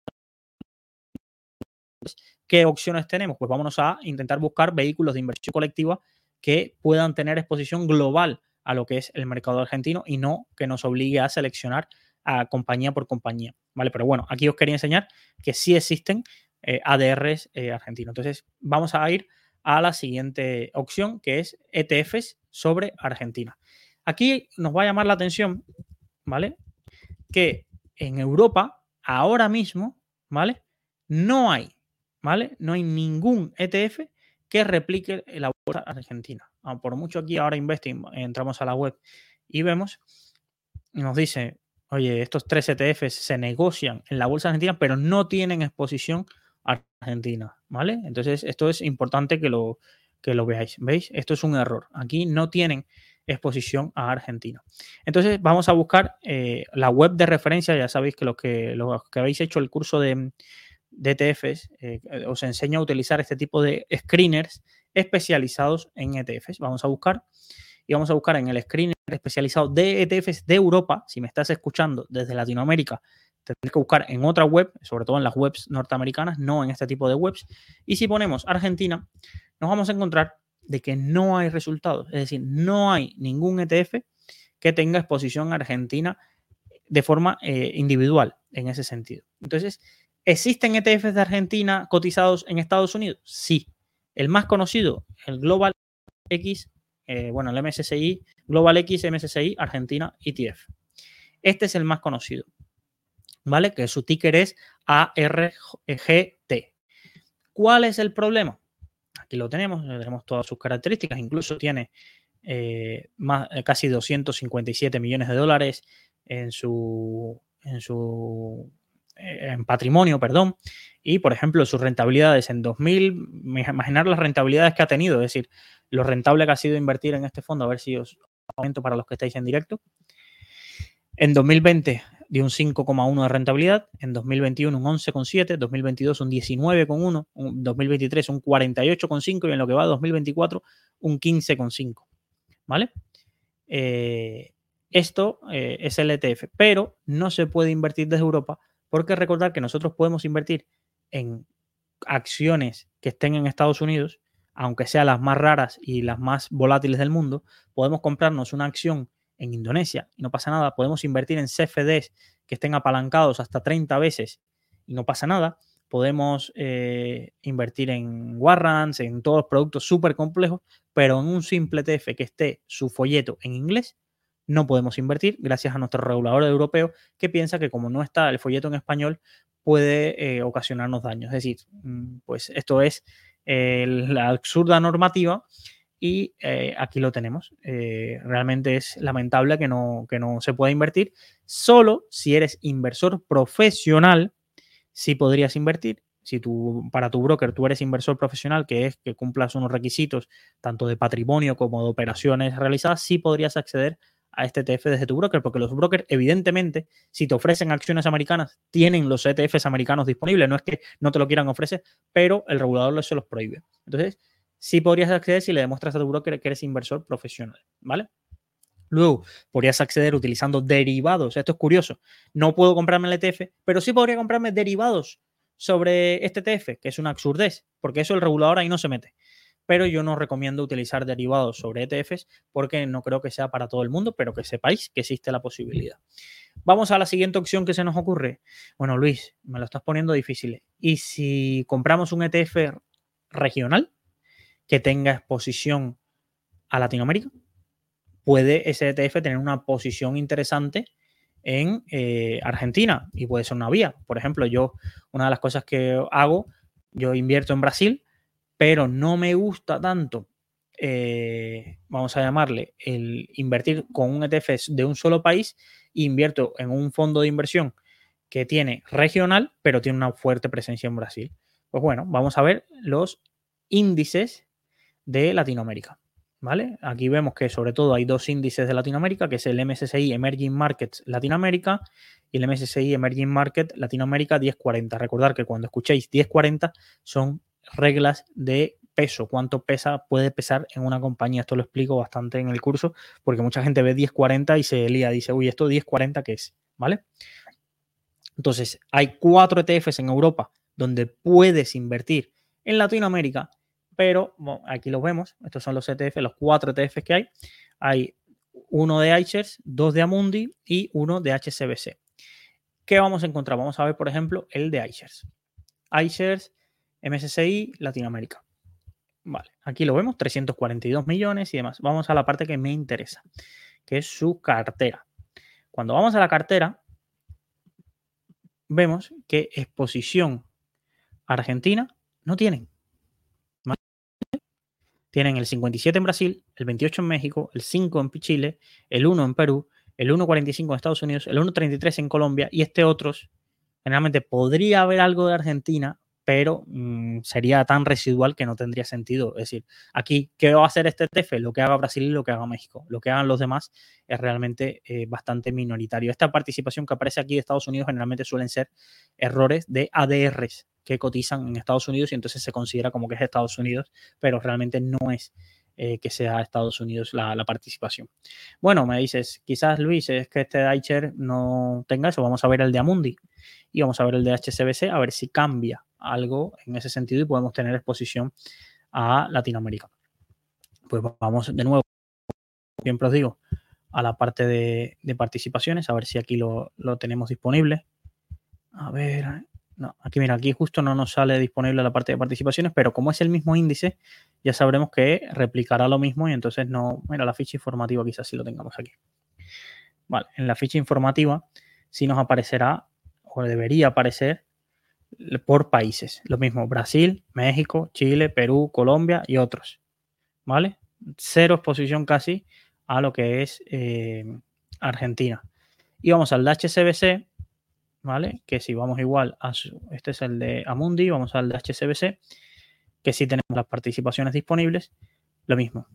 ¿Qué opciones tenemos? Pues vámonos a intentar buscar vehículos de inversión colectiva que puedan tener exposición global a lo que es el mercado argentino y no que nos obligue a seleccionar a compañía por compañía, ¿vale? Pero bueno, aquí os quería enseñar que sí existen eh, A D Rs eh, argentinos. Entonces, vamos a ir a la siguiente opción, que es E T Fs sobre Argentina. Aquí nos va a llamar la atención, ¿vale? Que en Europa, ahora mismo, ¿vale? No hay ¿vale? No hay ningún E T F que replique la bolsa argentina. Ah, por mucho aquí ahora Investing, entramos a la web y vemos, y nos dice, oye, estos tres E T Fs se negocian en la bolsa argentina, pero no tienen exposición a Argentina, ¿vale? Entonces, esto es importante que lo, que lo veáis. ¿Veis? Esto es un error. Aquí no tienen exposición a Argentina. Entonces, vamos a buscar eh, la web de referencia. Ya sabéis que los que, los que habéis hecho el curso de de E T Fs, eh, os enseño a utilizar este tipo de screeners especializados en E T Fs. Vamos a buscar y vamos a buscar en el screener especializado de E T Fs de Europa. Si me estás escuchando desde Latinoamérica, tendrás que buscar en otra web, sobre todo en las webs norteamericanas, no en este tipo de webs. Y si ponemos Argentina, nos vamos a encontrar de que no hay resultados. Es decir, no hay ningún E T F que tenga exposición a Argentina de forma eh, individual en ese sentido. Entonces, ¿existen E T Fs de Argentina cotizados en Estados Unidos? Sí. El más conocido, el Global X, eh, bueno, el M S C I, Global X, M S C I, Argentina E T F. Este es el más conocido, ¿vale? Que su ticker es A R G T. ¿Cuál es el problema? Aquí lo tenemos, tenemos todas sus características, incluso tiene eh, más, casi doscientos cincuenta y siete millones de dólares en su, en su en patrimonio, perdón, y por ejemplo sus rentabilidades en dos mil, imaginar las rentabilidades que ha tenido, es decir, lo rentable que ha sido invertir en este fondo, a ver si os comento para los que estáis en directo. En dos mil veinte dio un cinco coma uno de rentabilidad, en dos mil veintiuno un once coma siete, dos mil veintidós un diecinueve coma uno, dos mil veintitrés un cuarenta y ocho coma cinco y en lo que va dos mil veinticuatro un quince coma cinco, ¿vale? Eh, esto eh, es el E T F, pero no se puede invertir desde Europa porque recordar que nosotros podemos invertir en acciones que estén en Estados Unidos, aunque sean las más raras y las más volátiles del mundo, podemos comprarnos una acción en Indonesia y no pasa nada, podemos invertir en C F Ds que estén apalancados hasta treinta veces y no pasa nada, podemos eh, invertir en warrants, en todos los productos súper complejos, pero en un simple E T F que esté su folleto en inglés, no podemos invertir gracias a nuestro regulador europeo que piensa que como no está el folleto en español puede eh, ocasionarnos daños. Es decir, pues esto es eh, la absurda normativa y eh, aquí lo tenemos. Eh, realmente es lamentable que no, que no se pueda invertir. Solo si eres inversor profesional, sí podrías invertir. Si tú, para tu broker tú eres inversor profesional, que es que cumplas unos requisitos tanto de patrimonio como de operaciones realizadas, sí podrías acceder a este E T F desde tu broker, porque los brokers, evidentemente, si te ofrecen acciones americanas, tienen los E T Fs americanos disponibles. No es que no te lo quieran ofrecer, pero el regulador se los prohíbe. Entonces, sí podrías acceder si le demuestras a tu broker que eres inversor profesional, ¿vale? Luego, podrías acceder utilizando derivados. Esto es curioso. No puedo comprarme el E T F, pero sí podría comprarme derivados sobre este E T F, que es una absurdez, porque eso el regulador ahí no se mete. Pero yo no recomiendo utilizar derivados sobre E T Fs porque no creo que sea para todo el mundo, pero que sepáis que existe la posibilidad. Vamos a la siguiente opción que se nos ocurre. Bueno, Luis, me lo estás poniendo difícil. ¿Y si compramos un E T F regional que tenga exposición a Latinoamérica? Puede ese E T F tener una posición interesante en eh, Argentina y puede ser una vía. Por ejemplo, yo, una de las cosas que hago, yo invierto en Brasil, pero no me gusta tanto, eh, vamos a llamarle, el invertir con un E T F de un solo país. Invierto en un fondo de inversión que tiene regional, pero tiene una fuerte presencia en Brasil. Pues bueno, vamos a ver los índices de Latinoamérica. ¿Vale? Aquí vemos que sobre todo hay dos índices de Latinoamérica, que es el M S C I Emerging Markets Latinoamérica y el M S C I Emerging Market Latinoamérica diez cuarenta. Recordad que cuando escuchéis diez cuarenta son reglas de peso, cuánto pesa, puede pesar en una compañía. Esto lo explico bastante en el curso, porque mucha gente ve diez cuarenta y se lía, dice, uy, ¿esto diez cuarenta qué es? ¿Vale? Entonces, hay cuatro E T Fs en Europa donde puedes invertir. En Latinoamérica, pero bueno, aquí los vemos, estos son los E T F, los cuatro E T Fs que hay. Hay uno de iShares, dos de Amundi y uno de H S B C. ¿Qué vamos a encontrar? Vamos a ver, por ejemplo, el de iShares. iShares, M S C I, Latinoamérica. Vale, aquí lo vemos, trescientos cuarenta y dos millones y demás. Vamos a la parte que me interesa, que es su cartera. Cuando vamos a la cartera, vemos que exposición Argentina no tienen. ¿Vale? Tienen el cincuenta y siete en Brasil, el veintiocho en México, el cinco en Chile, el uno en Perú, el uno coma cuarenta y cinco en Estados Unidos, el uno coma treinta y tres en Colombia y este otros. Generalmente podría haber algo de Argentina, pero mmm, sería tan residual que no tendría sentido. Es decir, aquí, ¿qué va a hacer este E T F? Lo que haga Brasil y lo que haga México. Lo que hagan los demás es realmente eh, bastante minoritario. Esta participación que aparece aquí de Estados Unidos generalmente suelen ser errores de A D Rs que cotizan en Estados Unidos y entonces se considera como que es Estados Unidos, pero realmente no es eh, que sea Estados Unidos la, la participación. Bueno, me dices, quizás Luis, es que este iShares no tenga eso. Vamos a ver el de Amundi y vamos a ver el de H S B C, a ver si cambia algo en ese sentido y podemos tener exposición a Latinoamérica. Pues vamos de nuevo, siempre os digo, a la parte de, de participaciones, a ver si aquí lo, lo tenemos disponible. A ver, no, aquí mira, aquí justo no nos sale disponible la parte de participaciones, pero como es el mismo índice, ya sabremos que replicará lo mismo y entonces no, mira, la ficha informativa quizás sí lo tengamos aquí. Vale, en la ficha informativa sí nos aparecerá o debería aparecer por países. Lo mismo, Brasil, México, Chile, Perú, Colombia y otros. ¿Vale? Cero exposición casi a lo que es eh, Argentina. Y vamos al de H S B C, ¿vale? Que si vamos igual a su, este es el de Amundi, vamos al de H S B C, que si tenemos las participaciones disponibles, lo mismo.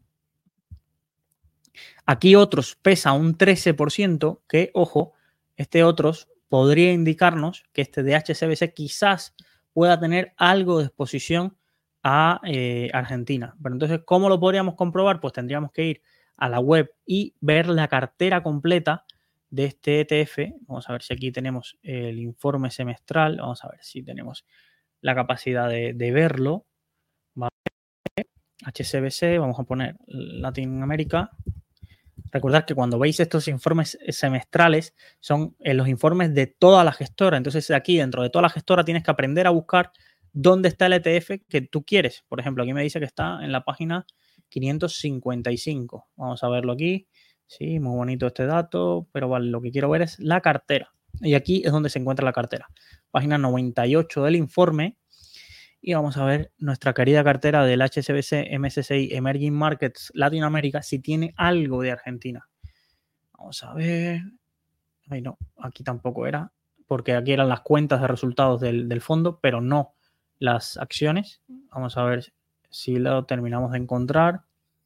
Aquí otros pesa un trece por ciento, que, ojo, este otros podría indicarnos que este de H S B C quizás pueda tener algo de exposición a eh, Argentina. Pero entonces, ¿cómo lo podríamos comprobar? Pues tendríamos que ir a la web y ver la cartera completa de este E T F. Vamos a ver si aquí tenemos el informe semestral. Vamos a ver si tenemos la capacidad de, de verlo. ¿Vale? H S B C, vamos a poner Latinoamérica. Recordad que cuando veis estos informes semestrales son en los informes de toda la gestora. Entonces aquí dentro de toda la gestora tienes que aprender a buscar dónde está el E T F que tú quieres. Por ejemplo, aquí me dice que está en la página quinientos cincuenta y cinco. Vamos a verlo aquí. Sí, muy bonito este dato, pero vale, lo que quiero ver es la cartera. Y aquí es donde se encuentra la cartera. Página noventa y ocho del informe. Y vamos a ver nuestra querida cartera del H S B C M S C I Emerging Markets Latinoamérica si tiene algo de Argentina. Vamos a ver. Ay, no, aquí tampoco era, porque aquí eran las cuentas de resultados del, del fondo, pero no las acciones. Vamos a ver si lo terminamos de encontrar.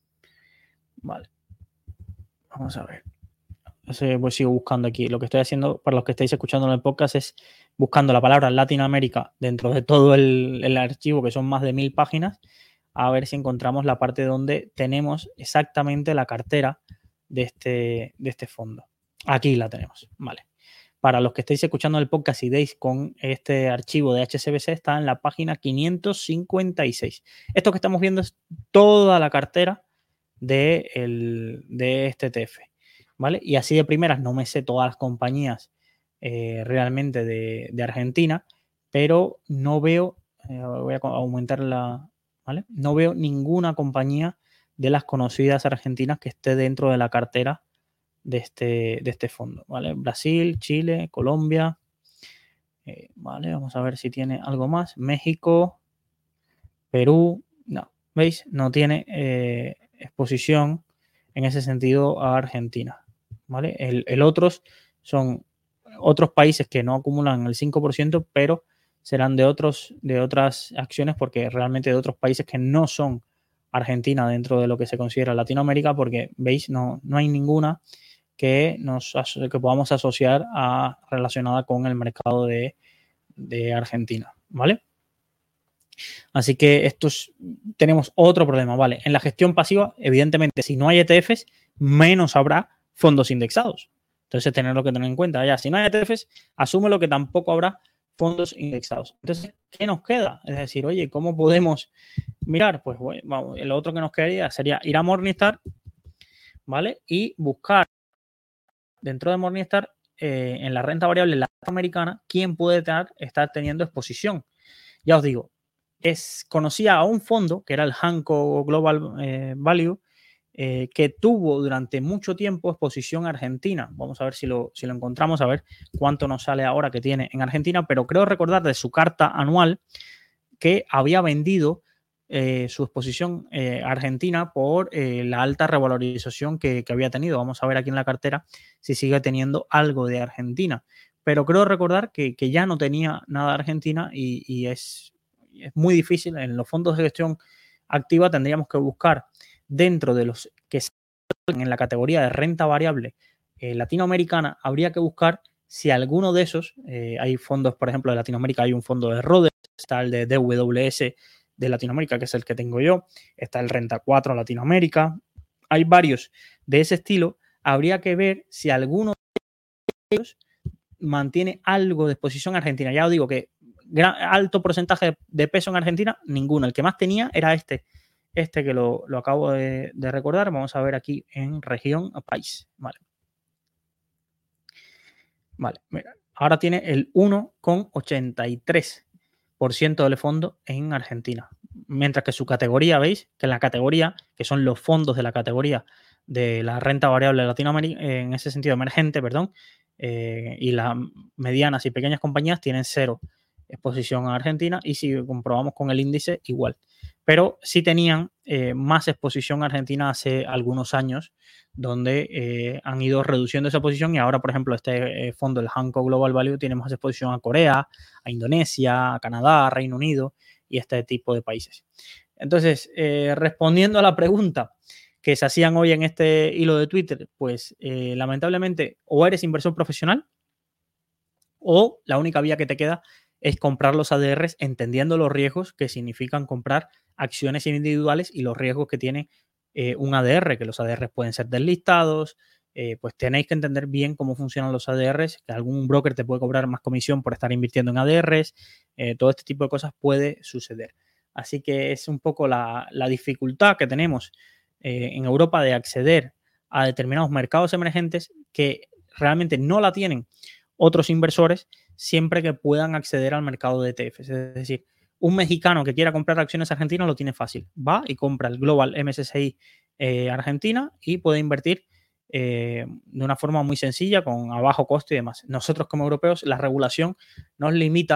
Vale. Vamos a ver. Pues sigo buscando aquí. Lo que estoy haciendo, para los que estáis escuchando en el podcast, es buscando la palabra Latinoamérica dentro de todo el, el archivo, que son más de mil páginas, a ver si encontramos la parte donde tenemos exactamente la cartera de este, de este fondo. Aquí la tenemos. Vale. Para los que estéis escuchando el podcast y deis con este archivo de H S B C, está en la página quinientos cincuenta y seis. Esto que estamos viendo es toda la cartera de, el, de este E T F. ¿Vale? Y así de primeras no me sé todas las compañías eh, realmente de, de Argentina, pero no veo, eh, voy a aumentar la, ¿vale? No veo ninguna compañía de las conocidas argentinas que esté dentro de la cartera de este, de este fondo, ¿vale? Brasil, Chile, Colombia, eh, ¿vale? Vamos a ver si tiene algo más. México, Perú, no, ¿veis? No tiene eh, exposición en ese sentido a Argentina. ¿Vale? El, el otros son otros países que no acumulan el cinco por ciento, pero serán de, otros, de otras acciones, porque realmente de otros países que no son Argentina dentro de lo que se considera Latinoamérica, porque veis, no, no hay ninguna que, nos, que podamos asociar a, relacionada con el mercado de, de Argentina. ¿Vale? Así que estos tenemos otro problema, ¿vale? En la gestión pasiva, evidentemente, si no hay E T Fs, menos habrá fondos indexados. Entonces, tenerlo que tener en cuenta. Ya, si no hay E T Fs, asume lo que tampoco habrá fondos indexados. Entonces, ¿qué nos queda? Es decir, oye, ¿cómo podemos mirar? Pues bueno, vamos, lo otro que nos quedaría sería ir a Morningstar, ¿vale? Y buscar dentro de Morningstar, eh, en la renta variable latinoamericana, quién puede estar, estar teniendo exposición. Ya os digo, es, conocía a un fondo que era el Hanco Global eh, Value, eh, que tuvo durante mucho tiempo exposición argentina. Vamos a ver si lo, si lo encontramos, a ver cuánto nos sale ahora que tiene en Argentina, pero creo recordar de su carta anual que había vendido eh, su exposición eh, argentina por eh, la alta revalorización que, que había tenido. Vamos a ver aquí en la cartera si sigue teniendo algo de Argentina. Pero creo recordar que, que ya no tenía nada de Argentina y, y es, es muy difícil. En los fondos de gestión activa tendríamos que buscar dentro de los que están en la categoría de renta variable eh, latinoamericana, habría que buscar si alguno de esos, eh, hay fondos, por ejemplo, de Latinoamérica, hay un fondo de Rhodes, está el de D W S de Latinoamérica, que es el que tengo yo, está el Renta cuatro Latinoamérica, hay varios de ese estilo. Habría que ver si alguno de ellos mantiene algo de exposición argentina. Ya os digo que gran, alto porcentaje de peso en Argentina, ninguno. El que más tenía era este, este que lo, lo acabo de, de recordar. Vamos a ver aquí en región país. Vale. Vale, mira, ahora tiene el uno coma ochenta y tres por ciento del fondo en Argentina. Mientras que su categoría, veis, que en la categoría, que son los fondos de la categoría de la renta variable Latinoamérica, en ese sentido emergente, perdón, eh, y las medianas y pequeñas compañías tienen cero exposición a Argentina, y si comprobamos con el índice, igual. Pero sí tenían eh, más exposición a Argentina hace algunos años, donde eh, han ido reduciendo esa posición, y ahora, por ejemplo, este eh, fondo, el Hanco Global Value, tiene más exposición a Corea, a Indonesia, a Canadá, a Reino Unido y este tipo de países. Entonces, eh, respondiendo a la pregunta que se hacían hoy en este hilo de Twitter, pues eh, lamentablemente o eres inversor profesional o la única vía que te queda es comprar los A D Rs entendiendo los riesgos que significan comprar acciones individuales y los riesgos que tiene eh, un A D R, que los A D Rs pueden ser deslistados, eh, pues tenéis que entender bien cómo funcionan los A D Rs, que algún broker te puede cobrar más comisión por estar invirtiendo en A D Rs, eh, todo este tipo de cosas puede suceder. Así que es un poco la, la dificultad que tenemos eh, en Europa de acceder a determinados mercados emergentes que realmente no la tienen otros inversores siempre que puedan acceder al mercado de E T Fs. Es decir, un mexicano que quiera comprar acciones argentinas lo tiene fácil. Va y compra el Global M S C I eh, Argentina y puede invertir eh, de una forma muy sencilla, con a bajo costo y demás. Nosotros como europeos, la regulación nos limita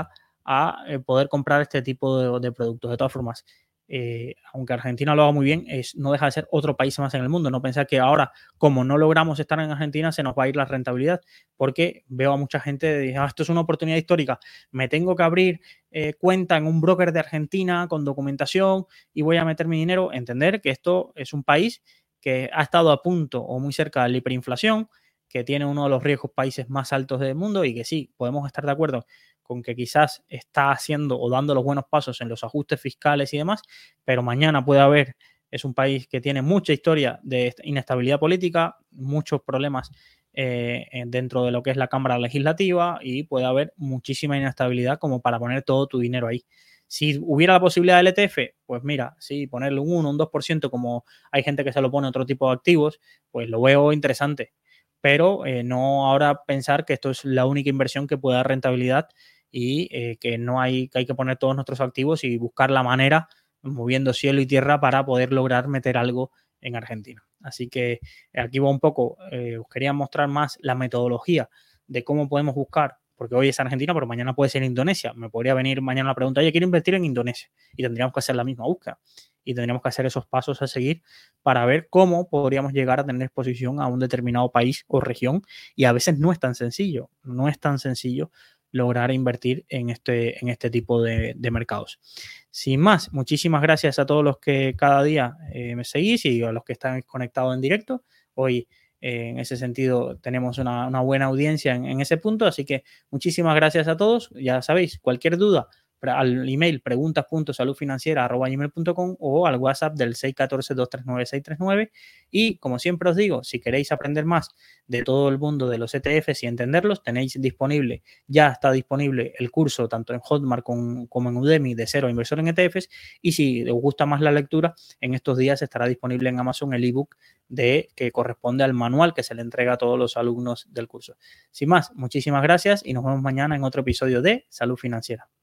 a eh, poder comprar este tipo de, de productos. De todas formas, eh, aunque Argentina lo haga muy bien, es, no deja de ser otro país más en el mundo. No pensar que ahora, como no logramos estar en Argentina, se nos va a ir la rentabilidad, porque veo a mucha gente que dice, ah, esto es una oportunidad histórica, me tengo que abrir eh, cuenta en un broker de Argentina con documentación y voy a meter mi dinero. Entender que esto es un país que ha estado a punto o muy cerca de la hiperinflación, que tiene uno de los riesgos países más altos del mundo y que sí, podemos estar de acuerdo con que quizás está haciendo o dando los buenos pasos en los ajustes fiscales y demás, pero mañana puede haber, es un país que tiene mucha historia de inestabilidad política, muchos problemas eh, dentro de lo que es la Cámara Legislativa y puede haber muchísima inestabilidad como para poner todo tu dinero ahí. Si hubiera la posibilidad del E T F, pues mira, sí, ponerle un uno, un dos por ciento como hay gente que se lo pone a otro tipo de activos, pues lo veo interesante. Pero eh, no ahora pensar que esto es la única inversión que puede dar rentabilidad y eh, que no hay que hay que poner todos nuestros activos y buscar la manera, moviendo cielo y tierra, para poder lograr meter algo en Argentina. Así que aquí va un poco, eh, os quería mostrar más la metodología de cómo podemos buscar, porque hoy es Argentina, pero mañana puede ser Indonesia. Me podría venir mañana la pregunta, oye, quiero invertir en Indonesia, y tendríamos que hacer la misma búsqueda y tendríamos que hacer esos pasos a seguir para ver cómo podríamos llegar a tener exposición a un determinado país o región, y a veces no es tan sencillo, no es tan sencillo lograr invertir en este, en este tipo de, de mercados. Sin más, muchísimas gracias a todos los que cada día eh, me seguís y a los que están conectados en directo. Hoy, eh, en ese sentido, tenemos una, una buena audiencia en, en ese punto, así que muchísimas gracias a todos. Ya sabéis, cualquier duda, al email preguntas punto salud financiera arroba gmail punto com o al WhatsApp del seis uno cuatro, dos tres nueve, seis tres nueve. Y como siempre os digo, si queréis aprender más de todo el mundo de los E T Fs y entenderlos, tenéis disponible, ya está disponible el curso tanto en Hotmart con, como en Udemy de Cero Inversor en E T Fs. Y si os gusta más la lectura, en estos días estará disponible en Amazon el ebook de que corresponde al manual que se le entrega a todos los alumnos del curso. Sin más, muchísimas gracias y nos vemos mañana en otro episodio de Salud Financiera.